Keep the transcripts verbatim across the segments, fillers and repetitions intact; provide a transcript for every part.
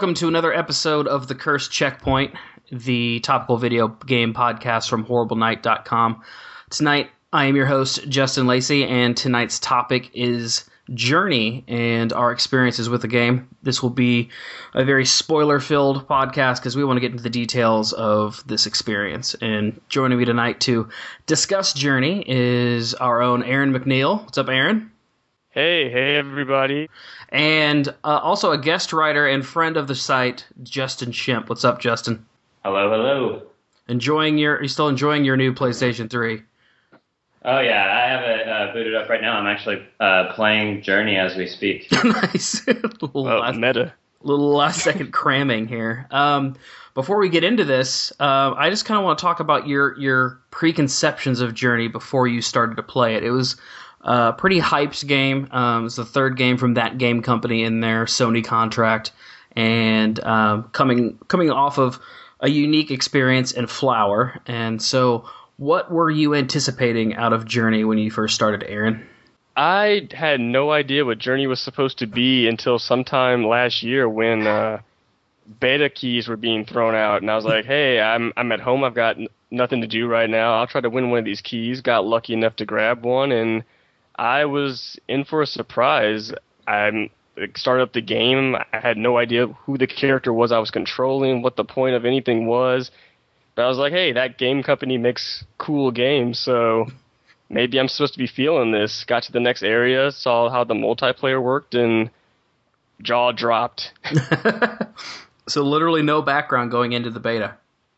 welcome to another episode of The Cursed Checkpoint, the topical video game podcast from horrible night dot com. Tonight, I am your host, Justin Lacey, and tonight's topic is Journey and our experiences with the game. This will be a very spoiler-filled podcast because we want to get into the details of this experience. And joining me tonight to discuss Journey is our own Aaron McNeil. What's up, Aaron? Hey, hey, everybody. And uh, also a guest writer and friend of the site, Justin Shemp. What's up, Justin? Hello, hello. Enjoying your? Are you still enjoying your new PlayStation three? Oh yeah, I have it uh, booted up right now. I'm actually uh, playing Journey as we speak. Nice. little, Oh, last, meta. little last second cramming here. Um, before we get into this, uh, I just kind of want to talk about your your preconceptions of Journey before you started to play it. It was a pretty hyped game. Um, it's the third game from that game company in their Sony contract, and um, coming coming off of a unique experience in Flower. And so, what were you anticipating out of Journey when you first started, Aaron? I had no idea what Journey was supposed to be until sometime last year when uh, beta keys were being thrown out, and I was like, "Hey, I'm I'm at home. I've got n- nothing to do right now. I'll try to win one of these keys." Got lucky enough to grab one, and I was in for a surprise. I started up the game. I had no idea who the character was I was controlling, what the point of anything was. But I was like, hey, that game company makes cool games, so maybe I'm supposed to be feeling this. Got to the next area, saw how the multiplayer worked, and jaw dropped. So literally no background going into the beta.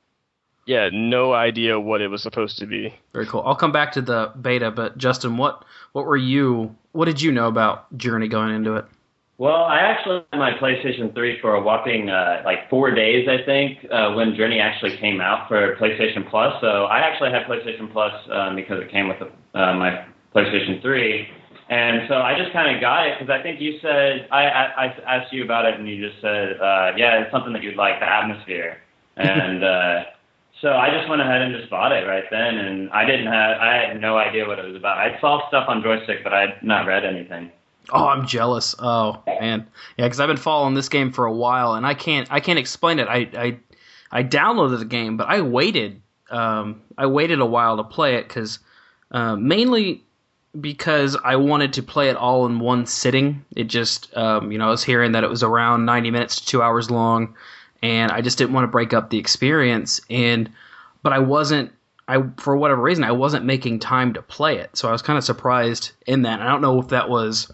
Yeah, no idea what it was supposed to be. Very cool. I'll come back to the beta, but Justin, what what were you? What did you know about Journey going into it? Well, I actually had my PlayStation three for a whopping uh, like four days, I think, uh, when Journey actually came out for PlayStation Plus. So I actually had PlayStation Plus um, because it came with the, uh, my PlayStation three. And so I just kind of got it because I think you said, I, I, I asked you about it and you just said, uh, yeah, it's something that you'd like, the atmosphere. And uh, so I just went ahead and just bought it right then. And I didn't have, I had no idea what it was about. I saw stuff on Joystick, but I had not read anything. Oh, I'm jealous. Oh man, yeah, because I've been following this game for a while, and I can't I can't explain it. I I, I downloaded the game, but I waited um, I waited a while to play it because uh, mainly because I wanted to play it all in one sitting. It just um, you know I was hearing that it was around ninety minutes to two hours long, and I just didn't want to break up the experience. And but I wasn't. I, for whatever reason, I wasn't making time to play it, so I was kind of surprised in that. I don't know if that was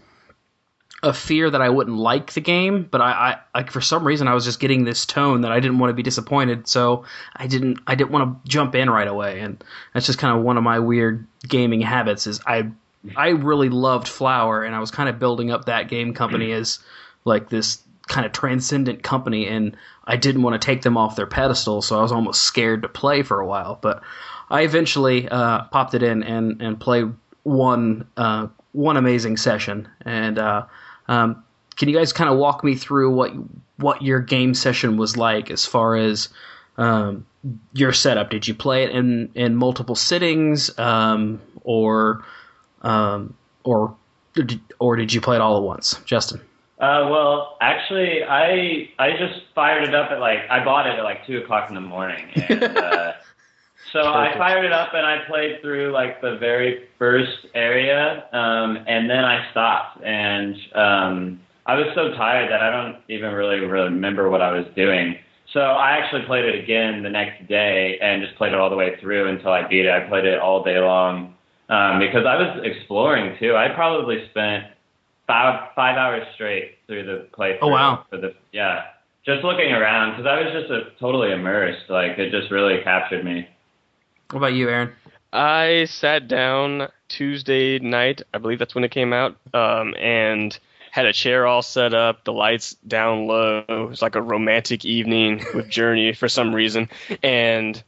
a fear that I wouldn't like the game, but I, I like for some reason I was just getting this tone that I didn't want to be disappointed, so I didn't I didn't want to jump in right away, and that's just kind of one of my weird gaming habits. Is I I really loved Flower, and I was kind of building up that game company as like this kind of transcendent company, and I didn't want to take them off their pedestal, so I was almost scared to play for a while, but I eventually uh, popped it in and and played one uh, one amazing session. And uh, um, can you guys kind of walk me through what what your game session was like as far as um, your setup? Did you play it in, in multiple sittings, um, or um, or or did you play it all at once, Justin? Uh, well, actually, I I just fired it up at like I bought it at like two o'clock in the morning, and uh, so I fired it up and I played through like the very first area, um, and then I stopped, and um, I was so tired that I don't even really remember what I was doing. So I actually played it again the next day and just played it all the way through until I beat it. I played it all day long um, because I was exploring too. I probably spent five five hours straight through the playthrough. Oh wow! For the yeah, just looking around because I was just a, totally immersed. Like it just really captured me. What about you, Aaron? I sat down Tuesday night, I believe that's when it came out, um, and had a chair all set up, the lights down low. It was like a romantic evening with Journey for some reason. And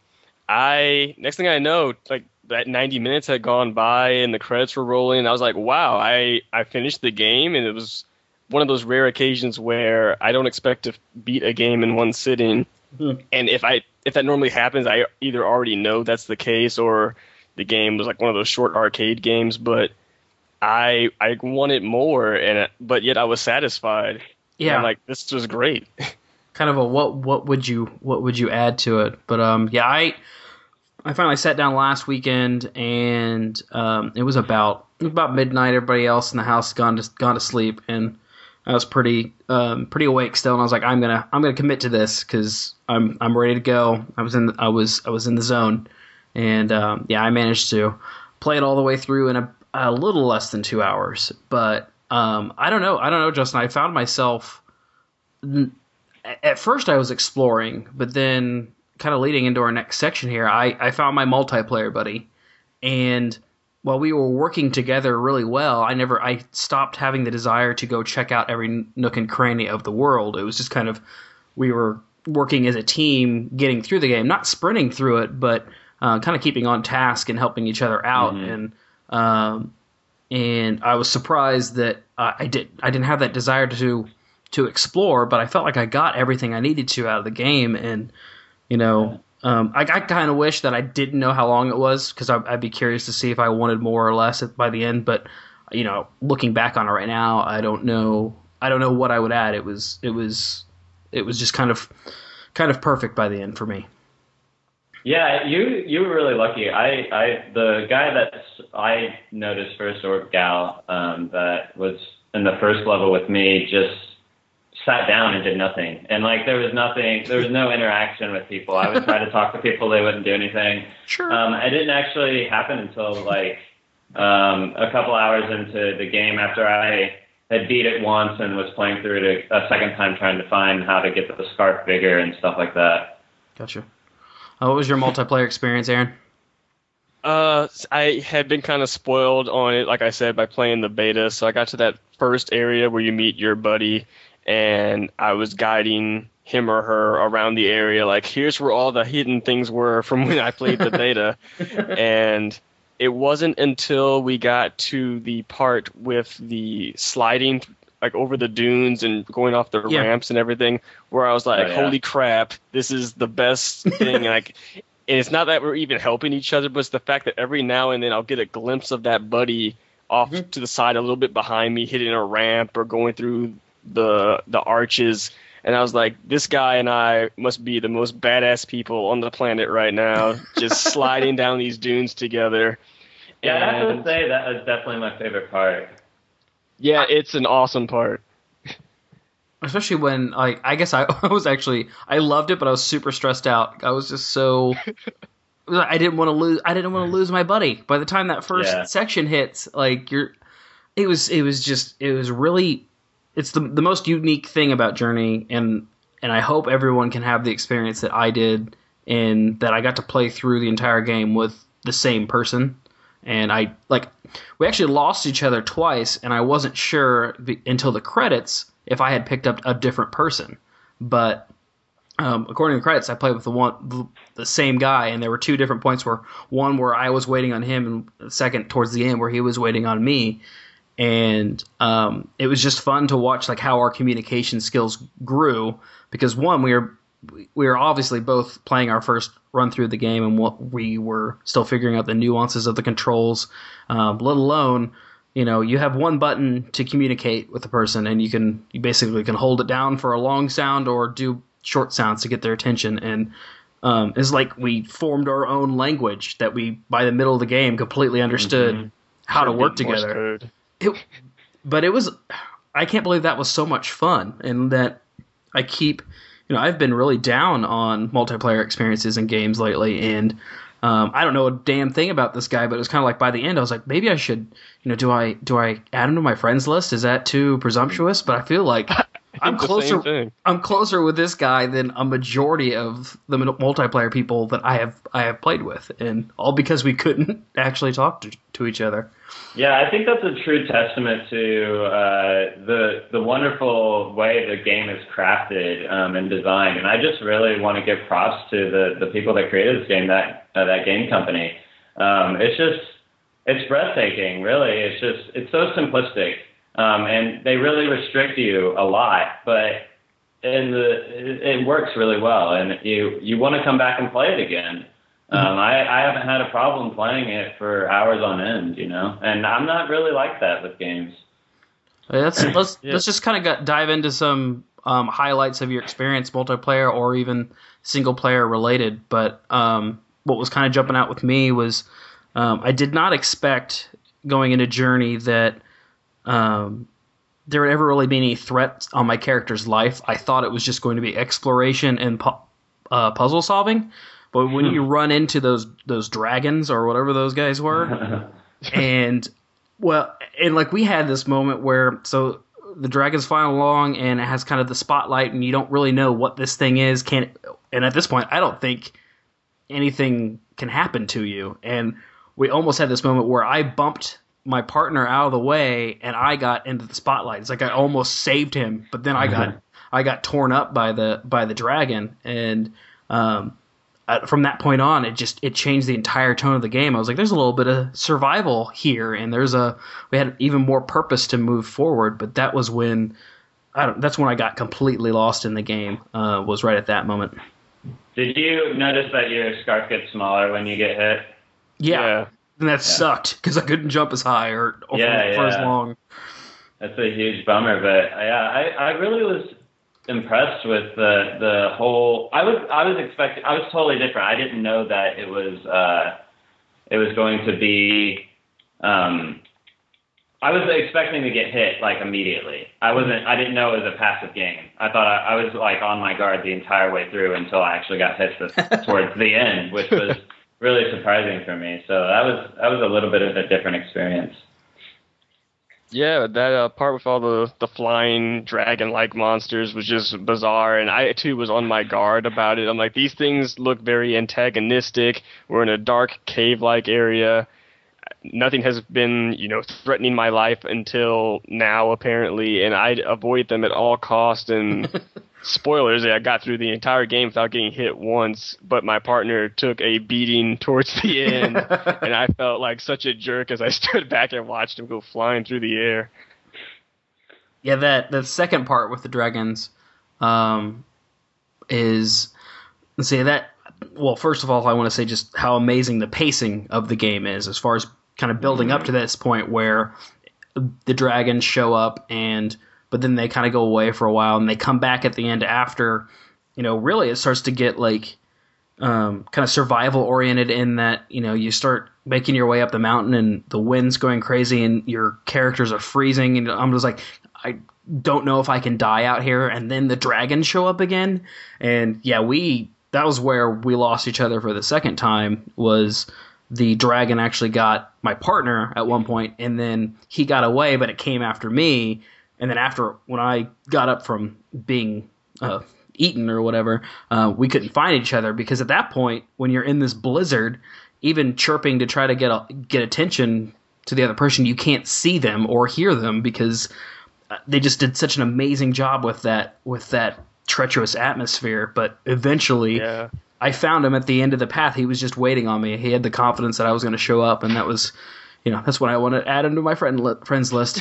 I, next thing I know, like that ninety minutes had gone by and the credits were rolling. I was like, wow, I, I finished the game, and it was one of those rare occasions where I don't expect to beat a game in one sitting. Mm-hmm. And if I if that normally happens, I either already know that's the case or the game was like one of those short arcade games. But I I wanted more, and but yet I was satisfied. Yeah, and I'm like, this was great. kind of a what what would you what would you add to it? But um, yeah, I I finally sat down last weekend, and um, it was about it was about midnight. Everybody else in the house gone to gone to sleep, and I was pretty um, pretty awake still. And I was like, I'm gonna I'm gonna commit to this because I'm I'm ready to go. I was in I was I was in the zone, and um, yeah, I managed to play it all the way through in a, a little less than two hours. But um, I don't know, I don't know, Justin. I found myself at first I was exploring, but then kind of leading into our next section here, I, I found my multiplayer buddy, and while we were working together really well, I never I stopped having the desire to go check out every nook and cranny of the world. It was just kind of we were working as a team, getting through the game, not sprinting through it, but uh, kind of keeping on task and helping each other out. Mm-hmm. And um, and I was surprised that uh, I did I didn't have that desire to to explore, but I felt like I got everything I needed to out of the game. And you know, um, I, I kind of wish that I didn't know how long it was, because I'd be curious to see if I wanted more or less by the end. But you know, looking back on it right now, I don't know. I don't know what I would add. It was it was it was just kind of kind of perfect by the end for me. Yeah, you you were really lucky. I, I the guy that I noticed first, or gal, um, that was in the first level with me, just sat down and did nothing. And like there was nothing, there was no interaction with people. I would try to talk to people, they wouldn't do anything. Sure. Um, it didn't actually happen until like um, a couple hours into the game, after I had beat it once and was playing through it a, a second time, trying to find how to get the scarf bigger and stuff like that. Gotcha. Uh, what was your multiplayer experience, Aaron? Uh, I had been kind of spoiled on it, like I said, by playing the beta. So I got to that first area where you meet your buddy, and I was guiding him or her around the area, like, here's where all the hidden things were from when I played the beta. And it wasn't until we got to the part with the sliding, like, over the dunes and going off the yeah. ramps and everything, where I was like, oh, yeah. holy crap, this is the best thing. And, like, and it's not that we're even helping each other, but it's the fact that every now and then I'll get a glimpse of that buddy off mm-hmm. to the side a little bit behind me, hitting a ramp or going through the the arches. And I was like, this guy and I must be the most badass people on the planet right now, just sliding down these dunes together. Yeah, and I have to say that was definitely my favorite part. Yeah, it's an awesome part. Especially when, like, I guess I, I was actually, I loved it, but I was super stressed out. I was just so, I didn't want to lose, I didn't want to lose my buddy. By the time that first yeah. section hits, like, you're, it was, it was just, it was really, it's the the most unique thing about Journey, and and I hope everyone can have the experience that I did, in that I got to play through the entire game with the same person. And I, like, we actually lost each other twice, and I wasn't sure until the credits if I had picked up a different person. But um, according to the credits, I played with the one, the same guy, and there were two different points, where one where I was waiting on him, and the second towards the end where he was waiting on me. And um, it was just fun to watch, like, how our communication skills grew, because one, we were we were obviously both playing our first run through the game, and what we were still figuring out the nuances of the controls. Um, let alone, you know, you have one button to communicate with the person, and you can you basically can hold it down for a long sound or do short sounds to get their attention. And um, it's like we formed our own language that we, by the middle of the game, completely understood mm-hmm. how to work together. It, but it was, I can't believe that was so much fun, and that I keep, you know, I've been really down on multiplayer experiences in games lately, and um, I don't know a damn thing about this guy, but it was kind of like by the end I was like, maybe I should, you know, do I do I add him to my friends list? Is that too presumptuous? But I feel like I'm closer. I'm closer with this guy than a majority of the multiplayer people that I have I have played with, and all because we couldn't actually talk to, to each other. Yeah, I think that's a true testament to uh, the the wonderful way the game is crafted um, and designed. And I just really want to give props to the, the people that created this game, that uh, that game company. Um, it's just it's breathtaking, really. It's just it's so simplistic, um, and they really restrict you a lot, but in the it, it works really well, and you you want to come back and play it again. Um, I, I haven't had a problem playing it for hours on end, you know, and I'm not really like that with games. Let's let's yeah. let's just kind of dive into some um, highlights of your experience, multiplayer or even single player related. But um, what was kind of jumping out with me was um, I did not expect going into Journey that um, there would ever really be any threat on my character's life. I thought it was just going to be exploration and pu- uh, puzzle solving. But when you run into those those dragons or whatever those guys were, and well, and like we had this moment where so the dragon's flying along and it has kind of the spotlight, and you don't really know what this thing is. Can and at this point, I don't think anything can happen to you. And we almost had this moment where I bumped my partner out of the way and I got into the spotlight. It's like I almost saved him, but then I got I got torn up by the by the dragon, and um. Uh, from that point on, it just it changed the entire tone of the game. I was like, "There's a little bit of survival here, and there's a we had even more purpose to move forward." But that was when I don't. That's when I got completely lost in the game. Uh, was right at that moment. Did you notice that your scarf gets smaller when you get hit? Yeah, Yeah. and that Yeah. sucked because I couldn't jump as high or, or Yeah, for as yeah. long. That's a huge bummer, but yeah, I, I really was impressed with the the whole. I was I was expecting. I was totally different. I didn't know that it was uh, it was going to be. Um, I was expecting to get hit like immediately. I wasn't. I didn't know it was a passive game. I thought I, I was like on my guard the entire way through until I actually got hit the, towards the end, which was really surprising for me. So that was that was a little bit of a different experience. Yeah, that uh, part with all the, the flying dragon-like monsters was just bizarre, and I, too, was on my guard about it. I'm like, these things look very antagonistic. We're in a dark cave-like area. Nothing has been, you know, threatening my life until now, apparently, and I'd avoid them at all costs, and spoilers, I got through the entire game without getting hit once, but my partner took a beating towards the end, and I felt like such a jerk as I stood back and watched him go flying through the air. Yeah, that that second part with the dragons um, is let's see that. Well, first of all, I want to say just how amazing the pacing of the game is, as far as kind of building up to this point where the dragons show up and. But then they kind of go away for a while, and they come back at the end after, you know, really it starts to get like um, kind of survival oriented in that, you know, you start making your way up the mountain and the wind's going crazy and your characters are freezing. And I'm just like, I don't know if I can die out here. And then the dragons show up again. And yeah, we, that was where we lost each other for the second time was the dragon actually got my partner at one point, and then he got away, but it came after me. And then after, when I got up from being uh, eaten or whatever, uh, we couldn't find each other because at that point, when you're in this blizzard, even chirping to try to get a, get attention to the other person, you can't see them or hear them because they just did such an amazing job with that with that treacherous atmosphere. But eventually, Yeah. I found him at the end of the path. He was just waiting on me. He had the confidence that I was going to show up, and that was, you know, that's when I want to add him to my friend li- friends list.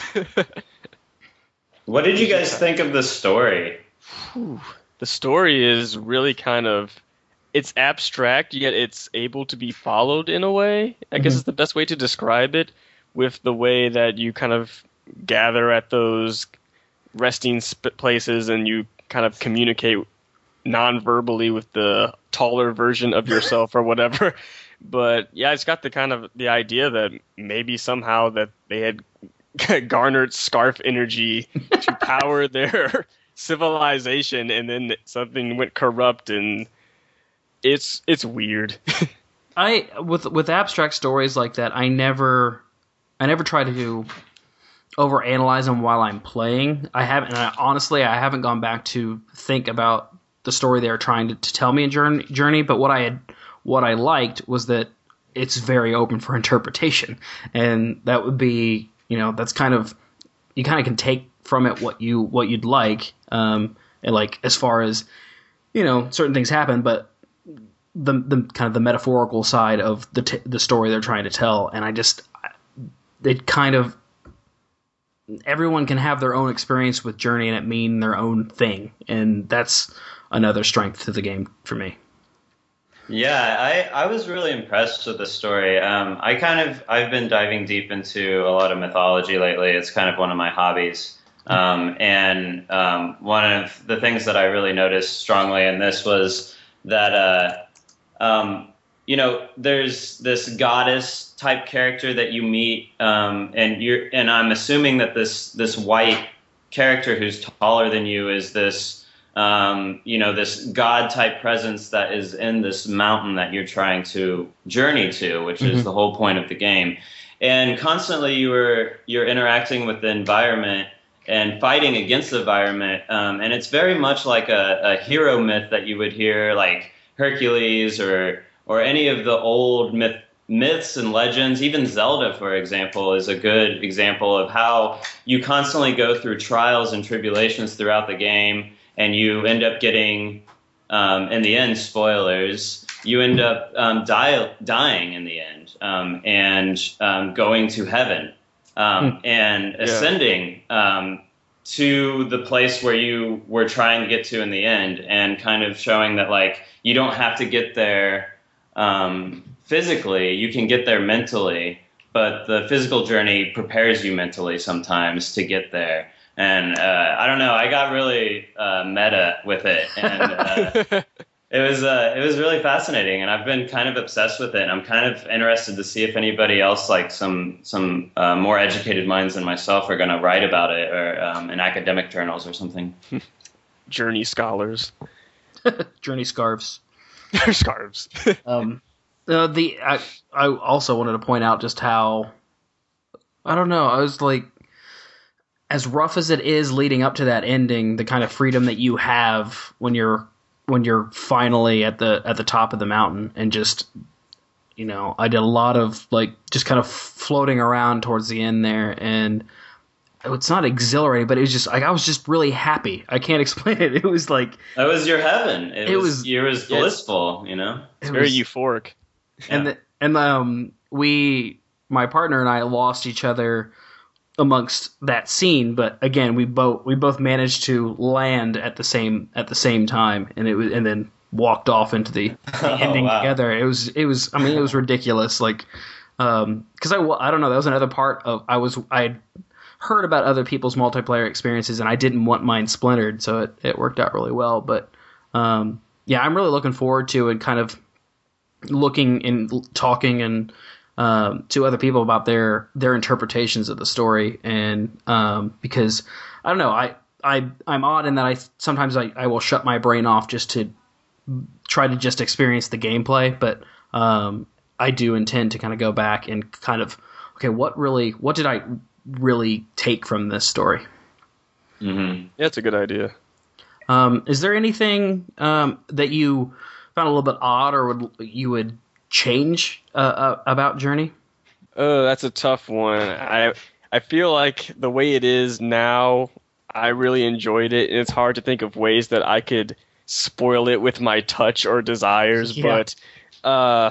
What did you guys think of the story? The story is really kind of, it's abstract, yet it's able to be followed in a way. I guess Mhm. it's the best way to describe it, with the way that you kind of gather at those resting sp- places and you kind of communicate non-verbally with the taller version of yourself or whatever. But yeah, it's got the kind of the idea that maybe somehow that they had garnered scarf energy to power their civilization, and then something went corrupt, and it's it's weird. I with with abstract stories like that, I never I never try to overanalyze them while I'm playing. I haven't, and I, honestly, I haven't gone back to think about the story they were trying to, to tell me in Journey, Journey. But what I had, what I liked was that it's very open for interpretation, and that would be, you know, that's kind of, you kind of can take from it what you what you'd like, um, and like as far as, you know, certain things happen, but the the kind of the metaphorical side of the t- the story they're trying to tell, and I just it kind of, everyone can have their own experience with Journey and it mean their own thing, and that's another strength to the game for me. Yeah, I, I was really impressed with the story. Um, I kind of I've been diving deep into a lot of mythology lately. It's kind of one of my hobbies. Um, and um, one of the things that I really noticed strongly in this was that, uh, um, you know, there's this goddess type character that you meet, um, and you're, and I'm assuming that this this white character who's taller than you is this, um, you know, this god type presence that is in this mountain that you're trying to journey to, which mm-hmm. is the whole point of the game. And constantly you were you're interacting with the environment and fighting against the environment, um, and it's very much like a, a hero myth that you would hear, like Hercules or or any of the old myth, myths and legends. Even Zelda, for example, is a good example of how you constantly go through trials and tribulations throughout the game, and you end up getting, um, in the end, spoilers, you end up um, die, dying in the end, um, and um, going to heaven, um, hmm. and yeah. ascending um, to the place where you were trying to get to in the end, and kind of showing that, like, you don't have to get there um, physically, you can get there mentally, but the physical journey prepares you mentally sometimes to get there. And uh, I don't know, I got really uh, meta with it, and uh, it was uh, it was really fascinating, and I've been kind of obsessed with it. And I'm kind of interested to see if anybody else, like some some uh, more educated minds than myself, are going to write about it, or um, in academic journals or something. Journey scholars, Journey scarves, scarves. um, uh, the I, I also wanted to point out just how, I don't know, I was like, as rough as it is leading up to that ending, the kind of freedom that you have when you're when you're finally at the at the top of the mountain, and just, you know, I did a lot of like just kind of floating around towards the end there, and it's not exhilarating, but it was just like I was just really happy. I can't explain it. It was like that was your heaven. It, it was, was it was blissful, you know. It's very was, euphoric. And yeah. the, and um we my partner and I lost each other amongst that scene, but again, we both we both managed to land at the same at the same time, and it was and then walked off into the, the oh, ending wow. together. It was it was I mean it was ridiculous, like um because I I don't know, that was another part of I was I had heard about other people's multiplayer experiences, and I didn't want mine splintered, so it it worked out really well. But um yeah, I'm really looking forward to it, kind of looking and talking and Um, to other people about their their interpretations of the story, and um, because I don't know, I I I'm odd in that I sometimes I, I will shut my brain off just to try to just experience the gameplay, but um, I do intend to kind of go back and kind of okay, what really what did I really take from this story? Mm-hmm. Yeah, it's a good idea. Um, is there anything um, that you found a little bit odd, or would you would change uh, uh, about Journey? Oh, that's a tough one. I I feel like the way it is now, I really enjoyed it, and it's hard to think of ways that I could spoil it with my touch or desires. Yeah. But uh,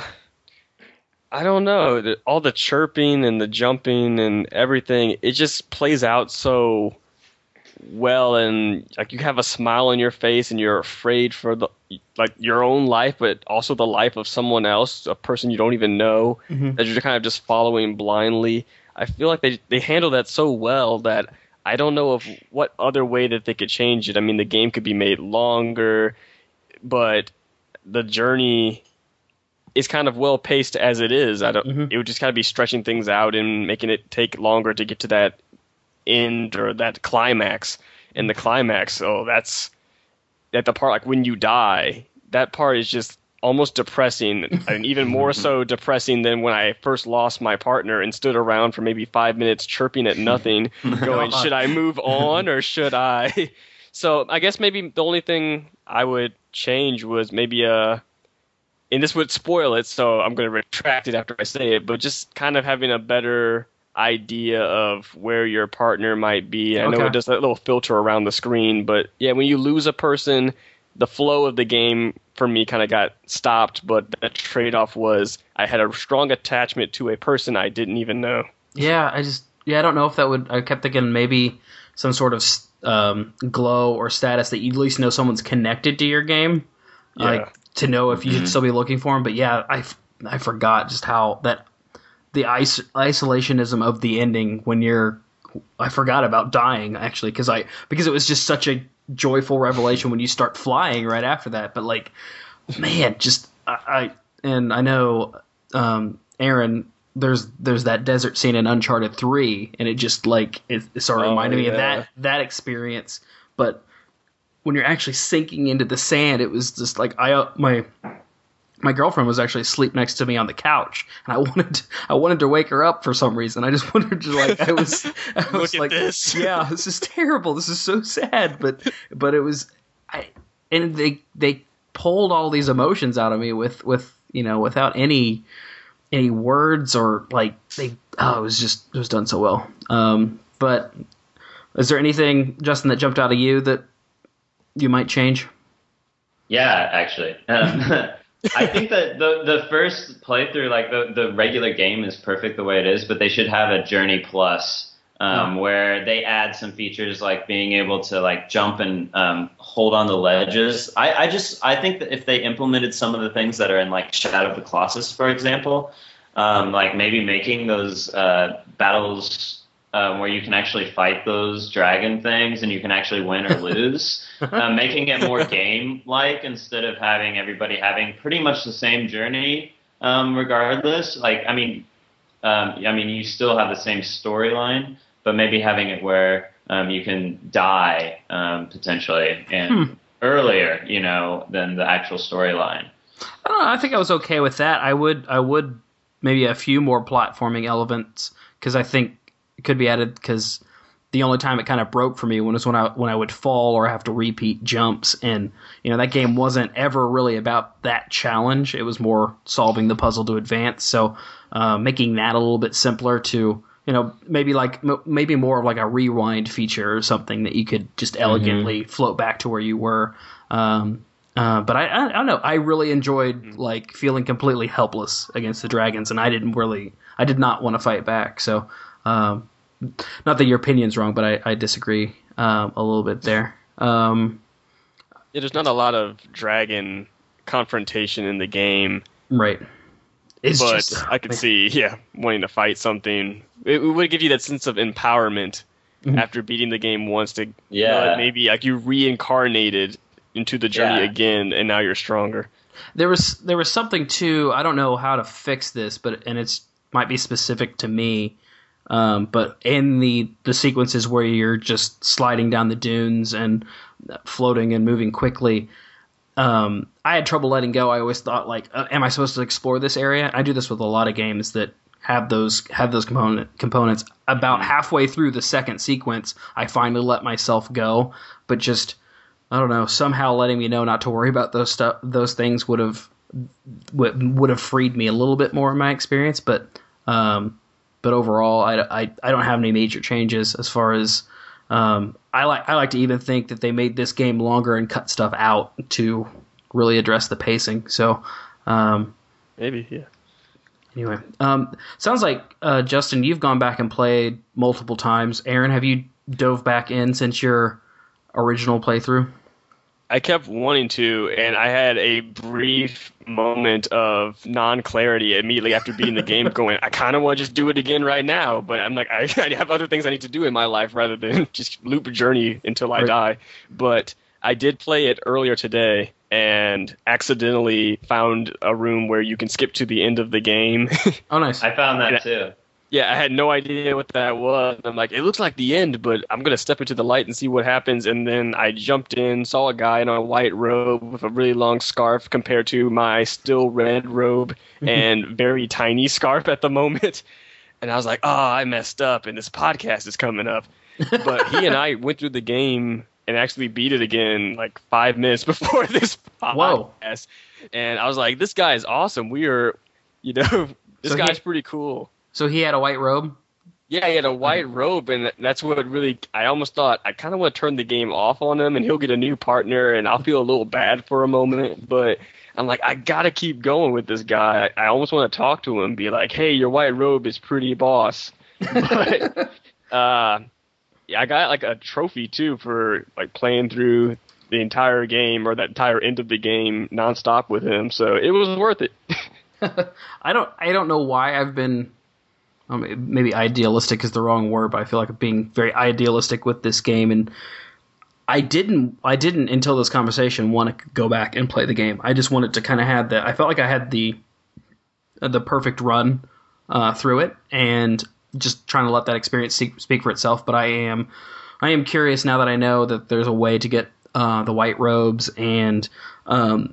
I don't know. All the chirping and the jumping and everything, it just plays out so well, and like you have a smile on your face, and you're afraid for the like your own life, but also the life of someone else, a person you don't even know, mm-hmm. that you're kind of just following blindly. I feel like they they handle that so well that I don't know of what other way that they could change it. I mean, the game could be made longer, but the journey is kind of well paced as it is. I don't. Mm-hmm. It would just kind of be stretching things out and making it take longer to get to that end or that climax. And the climax, oh, that's at the part like when you die. That part is just almost depressing, and even more so depressing than when I first lost my partner and stood around for maybe five minutes chirping at nothing, going, should I move on or should I? So I guess maybe the only thing I would change was maybe a, and this would spoil it, so I'm going to retract it after I say it, but just kind of having a better idea of where your partner might be. I okay. know it does that little filter around the screen, but yeah, when you lose a person, the flow of the game for me kind of got stopped, but the trade-off was I had a strong attachment to a person I didn't even know. Yeah, I just, yeah, I don't know if that would, I kept thinking maybe some sort of um, glow or status that you at least know someone's connected to your game, yeah. like to know if you mm-hmm. should still be looking for them. But yeah, I, I forgot just how that the is- isolationism of the ending when you're I forgot about dying actually because I because it was just such a joyful revelation when you start flying right after that. But like, man, just I, I and I know um, Aaron. There's there's that desert scene in Uncharted three, and it just like it, it sort of Oh, reminded me yeah. of that that experience. But when you're actually sinking into the sand, it was just like I uh, my my girlfriend was actually asleep next to me on the couch, and I wanted to, I wanted to wake her up for some reason. I just wanted to like I was I was Look at like this. yeah, this is terrible. This is so sad, but but it was I and they they pulled all these emotions out of me with with you know without any any words or like they oh it was just it was done so well. Um, but is there anything, Justin, that jumped out of you that you might change? Yeah, actually. Um, I think that the the first playthrough, like the, the regular game is perfect the way it is, but they should have a Journey Plus um, Oh. where they add some features like being able to like jump and um, hold on the ledges. I, I just I think that if they implemented some of the things that are in like Shadow of the Colossus, for example, um, like maybe making those uh, battles um, where you can actually fight those dragon things and you can actually win or lose, uh, making it more game-like instead of having everybody having pretty much the same journey um, regardless. Like, I mean, um, I mean, you still have the same storyline, but maybe having it where um, you can die um, potentially and Hmm. earlier, you know, than the actual storyline. I don't know. I think I was okay with that. I would I would maybe a few more platforming elements because I think it could be added because the only time it kind of broke for me was when I when I would fall or have to repeat jumps, and you know that game wasn't ever really about that challenge. It was more solving the puzzle to advance. So uh, making that a little bit simpler to you know maybe like m- maybe more of like a rewind feature or something that you could just elegantly float back to where you were. Um, uh, but I, I I don't know. I really enjoyed like feeling completely helpless against the dragons, and I didn't really I did not want to fight back. So. Um, not that your opinion's wrong, but I, I disagree um, a little bit there. Um, Yeah, there's not a lot of dragon confrontation in the game, right. It's but just I could see, yeah, wanting to fight something. It, it would give you that sense of empowerment Mhm. after beating the game once to, Yeah. you know, maybe like you reincarnated into the journey Yeah. again, and now you're stronger. There was there was something too. I don't know how to fix this, but and it's might be specific to me. Um, but in the, the sequences where you're just sliding down the dunes and floating and moving quickly, um, I had trouble letting go. I always thought, like, uh, am I supposed to explore this area? I do this with a lot of games that have those have those component components. About halfway through the second sequence, I finally let myself go. But just, I don't know, somehow letting me know not to worry about those stuff, those things would have would, would have freed me a little bit more in my experience. But um, But overall, I, I, I don't have any major changes as far as um, I like I like to even think that they made this game longer and cut stuff out to really address the pacing. So um, Maybe, yeah. anyway, um, sounds like uh, Justin, you've gone back and played multiple times. Aaron, have you dove back in since your original playthrough? I kept wanting to, and I had a brief moment of non-clarity immediately after beating the game going, I kind of want to just do it again right now, but I'm like, I, I have other things I need to do in my life rather than just loop a journey until I Right. die. But I did play it earlier today and accidentally found a room where you can skip to the end of the game. Oh, nice. I found that too. Yeah, I had no idea what that was. I'm like, it looks like the end, but I'm going to step into the light and see what happens. And then I jumped in, saw a guy in a white robe with a really long scarf compared to my still red robe and very tiny scarf at the moment. And I was like, oh, I messed up, and this podcast is coming up. But he and I went through the game and actually beat it again like five minutes before this podcast. Whoa. And I was like, this guy is awesome. We are, you know, this So he- guy's pretty cool. So he had a white robe? Yeah, he had a white robe, and that's what really, I almost thought, I kind of want to turn the game off on him, and he'll get a new partner, and I'll feel a little bad for a moment, but I'm like, I gotta keep going with this guy. I almost want to talk to him, be like, hey, your white robe is pretty boss. But, uh, yeah, I got like a trophy, too, for like playing through the entire game, or that entire end of the game nonstop with him, so it was worth it. I don't I don't know why I've been Um, maybe idealistic is the wrong word, but I feel like I'm being very idealistic with this game, and I didn't. I didn't until this conversation want to go back and play the game. I just wanted to kind of have that. I felt like I had the the perfect run uh, through it, and just trying to let that experience speak for itself. But I am, I am curious now that I know that there's a way to get uh, the white robes, and um,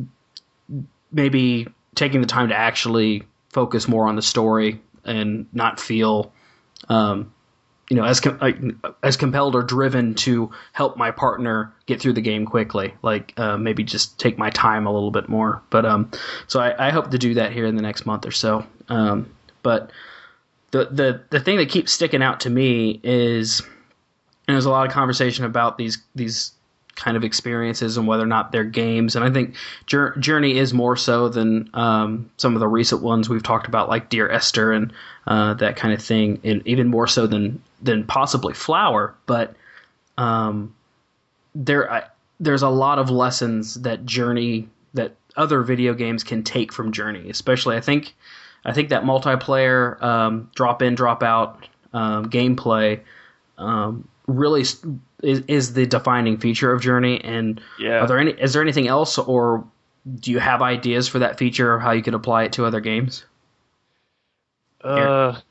maybe taking the time to actually focus more on the story and not feel, um, you know, as com- as compelled or driven to help my partner get through the game quickly. Like uh, maybe just take my time a little bit more. But um, so I, I hope to do that here in the next month or so. Um, but the the the thing that keeps sticking out to me is, and there's a lot of conversation about these these kind of experiences and whether or not they're games. And I think Journey is more so than um, some of the recent ones we've talked about, like Dear Esther and uh, that kind of thing, and even more so than than possibly Flower. But um, there, I, there's a lot of lessons that Journey, that other video games can take from Journey. Especially, I think, I think that multiplayer um, drop in, drop out um, gameplay um, really st- is, is the defining feature of Journey. And yeah. are there any? Is there anything else, or do you have ideas for that feature, or how you could apply it to other games? Uh,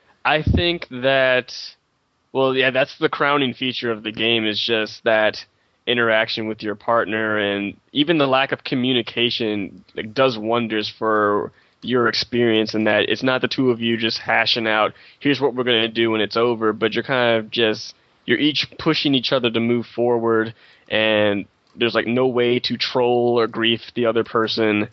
I think that, well, yeah, that's the crowning feature of the game, is just that interaction with your partner, and even the lack of communication like, does wonders for your experience, in that it's not the two of you just hashing out, here's what we're going to do when it's over, but you're kind of just, you're each pushing each other to move forward, and there's like no way to troll or grief the other person,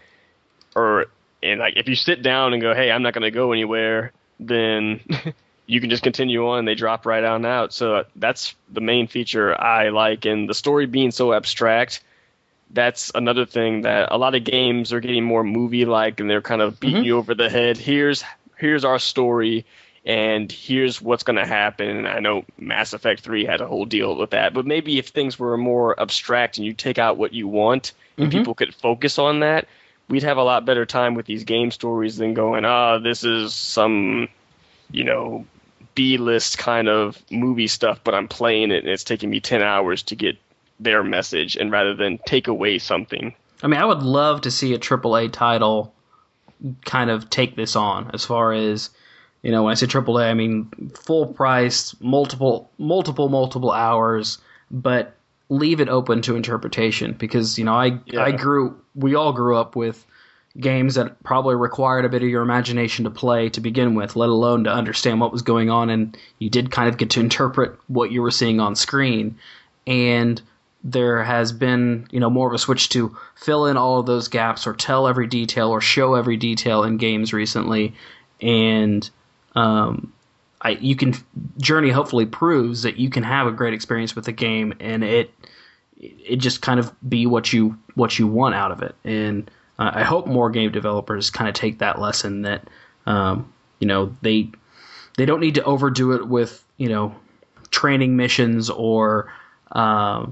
or and like if you sit down and go, hey, I'm not going to go anywhere, then you can just continue on. They drop right on out. So that's the main feature I like. And the story being so abstract, that's another thing that a lot of games are getting more movie-like, and they're kind of beating mm-hmm. you over the head. Here's here's our story, and here's what's going to happen. And I know Mass Effect three had a whole deal with that. But maybe if things were more abstract and you take out what you want, and mm-hmm. people could focus on that, we'd have a lot better time with these game stories than going, ah, oh, this is some, you know, B-list kind of movie stuff, but I'm playing it and it's taking me ten hours to get their message, and rather than take away something. I mean, I would love to see a triple A title kind of take this on, as far as, you know, when I say triple A, I mean full price, multiple, multiple, multiple hours, but leave it open to interpretation, because, you know, I yeah. I grew, we all grew up with games that probably required a bit of your imagination to play to begin with, let alone to understand what was going on, and you did kind of get to interpret what you were seeing on screen. And there has been, you know, more of a switch to fill in all of those gaps, or tell every detail, or show every detail in games recently. And um, I, you can Journey hopefully proves that you can have a great experience with the game, and it it just kind of be what you what you want out of it. And uh, I hope more game developers kind of take that lesson, that um, you know, they they don't need to overdo it with, you know, training missions, or uh,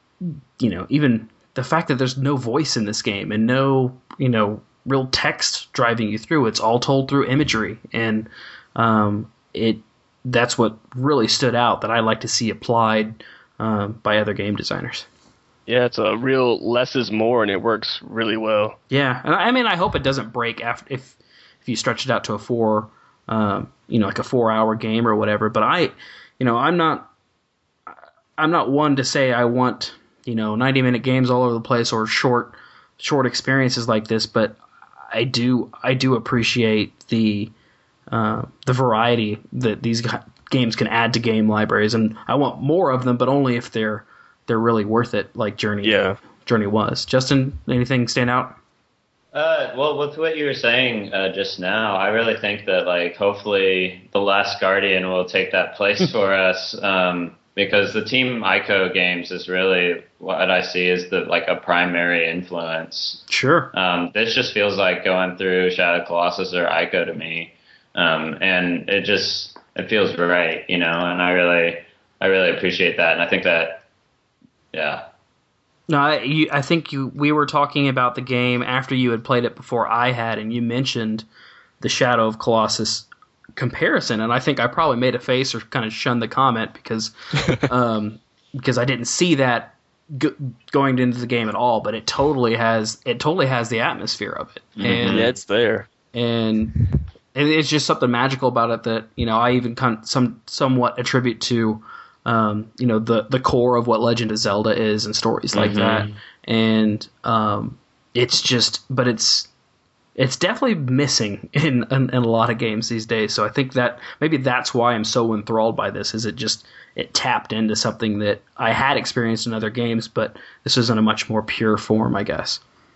you know, even the fact that there's no voice in this game and no, you know, real text driving you through. It's all told through imagery, and um, it that's what really stood out that I like to see applied uh, by other game designers. Yeah, it's a real less is more, and it works really well. Yeah, and I mean, I hope it doesn't break after if if you stretch it out to a four, um, you know, like a four hour game or whatever. But I, you know, I'm not I'm not one to say I want, you know, ninety minute games all over the place, or short short experiences like this. But I do I do appreciate the uh, the variety that these games can add to game libraries, and I want more of them, but only if they're they're really worth it, like Journey. Yeah. Journey was. Justin, anything stand out? Uh, well, with what you were saying uh, just now, I really think that, like, hopefully The Last Guardian will take that place for us, um, because the Team Ico games is really what I see as the like a primary influence. Sure. Um, this just feels like going through Shadow Colossus or Ico to me, um, and it just it feels right, you know. And I really, I really appreciate that, and I think that, yeah. No, I, you, I think you. We were talking about the game after you had played it before I had, and you mentioned the Shadow of Colossus comparison, and I think I probably made a face or kind of shunned the comment because um, because I didn't see that g- going into the game at all. But it totally has it totally has the atmosphere of it, Mm-hmm. and yeah, it's there, and, and it's just something magical about it that you know I even con- some somewhat attribute to um, you know the the core of what Legend of Zelda is and stories like Mm-hmm. that, and um, it's just but it's. It's definitely missing in, in in a lot of games these days. So I think that maybe that's why I'm so enthralled by this. Is it just it tapped into something that I had experienced in other games, but this was in a much more pure form, I guess.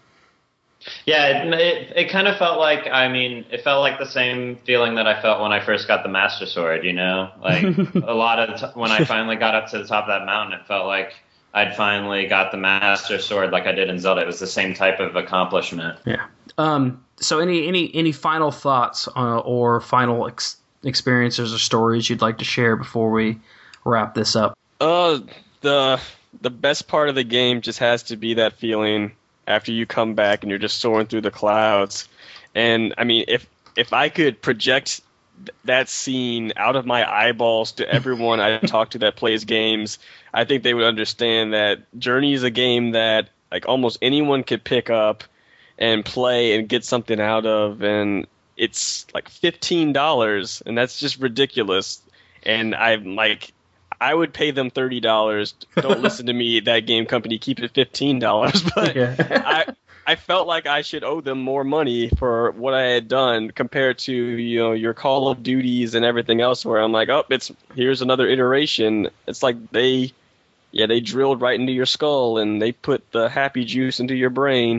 Yeah, it, it it kind of felt like I mean it felt like the same feeling that I felt when I first got the Master Sword. You know, like a lot of t- when I finally got up to the top of that mountain, it felt like I'd finally got the Master Sword like I did in Zelda. It was the same type of accomplishment. Yeah. Um. So any any any final thoughts uh, or final ex- experiences or stories you'd like to share before we wrap this up? Uh, the the best part of the game just has to be that feeling after you come back and you're just soaring through the clouds. And I mean, if if I could project th- that scene out of my eyeballs to everyone I talk to that plays games, I think they would understand that Journey is a game that like almost anyone could pick up and play and get something out of, and it's like fifteen dollars, and that's just ridiculous. And I'm like, I would pay them thirty dollars. Don't listen to me, that game company, keep it fifteen dollars. But Yeah. I I felt like I should owe them more money for what I had done compared to, you know, your Call of Duties and everything else, where I'm like, oh, it's here's another iteration. It's like they yeah, they drilled right into your skull and they put the happy juice into your brain.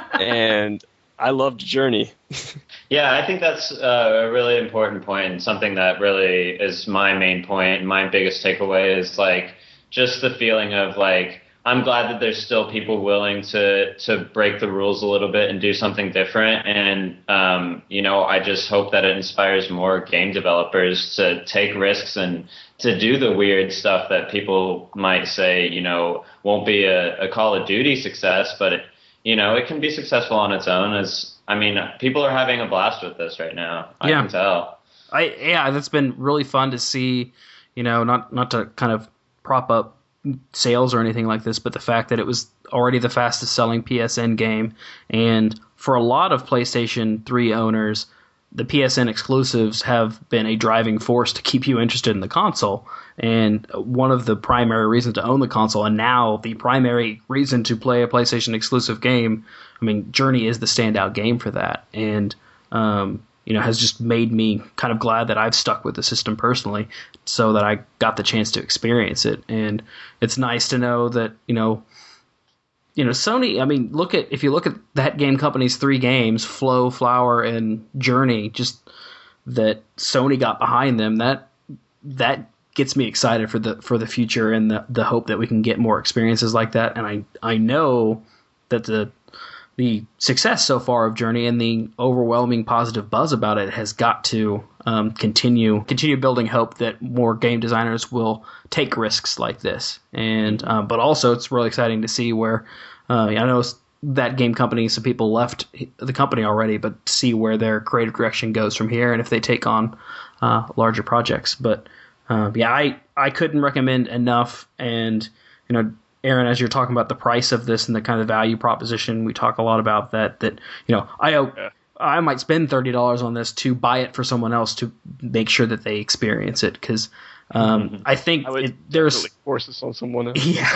And I loved Journey. Yeah, I think that's uh, a really important point, and something that really is my main point. My biggest takeaway is like just the feeling of like I'm glad that there's still people willing to to break the rules a little bit and do something different. And um, you know, I just hope that it inspires more game developers to take risks and to do the weird stuff that people might say, you know, won't be a, a Call of Duty success, but it, you know, it can be successful on its own. As I mean, people are having a blast with this right now. I Yeah. can tell. I yeah, that's been really fun to see. You know, not not to kind of prop up sales or anything like this, but the fact that it was already the fastest selling P S N game, and for a lot of PlayStation three owners, the P S N exclusives have been a driving force to keep you interested in the console, and one of the primary reasons to own the console, and now the primary reason to play a PlayStation exclusive game. I mean, Journey is the standout game for that, and um, you know, has just made me kind of glad that I've stuck with the system personally, so that I got the chance to experience it. And it's nice to know that, you know, you know, Sony, I mean, look at, if you look at that game company's three games, Flow, Flower, and Journey, just that Sony got behind them, that that gets me excited for the for the future and the, the hope that we can get more experiences like that. And I I know that the the success so far of Journey and the overwhelming positive buzz about it has got to um, continue continue building hope that more game designers will take risks like this. And um, but also it's really exciting to see where uh, I know that game company, some people left the company already, but see where their creative direction goes from here and if they take on uh, larger projects. But uh, yeah, I I couldn't recommend enough. And you know, Aaron, as you're talking about the price of this and the kind of value proposition, we talk a lot about that, that, you know, I yeah. I might spend thirty dollars on this to buy it for someone else to make sure that they experience it. Because um, mm-hmm. I think I would it, there's... force this on someone else. Yeah.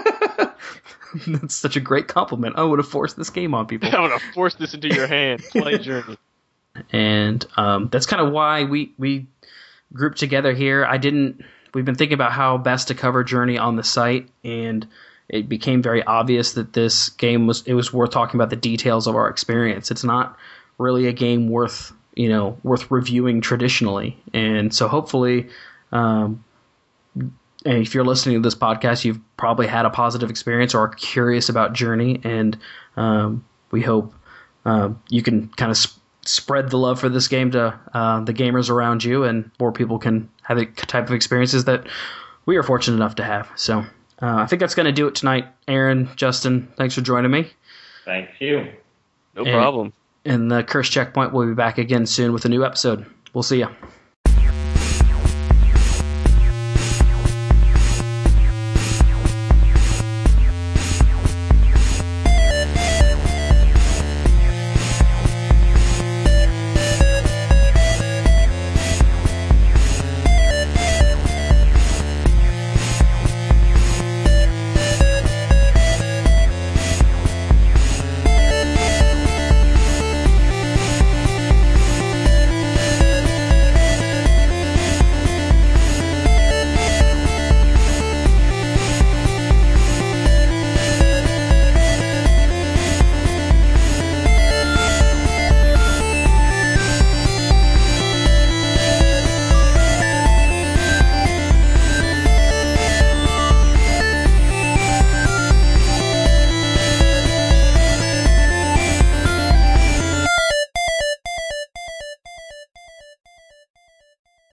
That's such a great compliment. I would have forced this game on people. I would have forced this into your hand. Play Journey. And um, that's kind of why we, we grouped together here. I didn't... We've been thinking about how best to cover Journey on the site, and it became very obvious that this game was it was worth talking about the details of our experience. It's not really a game worth you know worth reviewing traditionally, and so hopefully, um, and if you're listening to this podcast, you've probably had a positive experience or are curious about Journey, and um, we hope uh, you can kind of sp- spread the love for this game to uh, the gamers around you, and more people can have the type of experiences that we are fortunate enough to have. So uh, I think that's going to do it tonight. Aaron, Justin, thanks for joining me. Thank you. No and, problem. And the Curse Checkpoint will be back again soon with a new episode. We'll see you.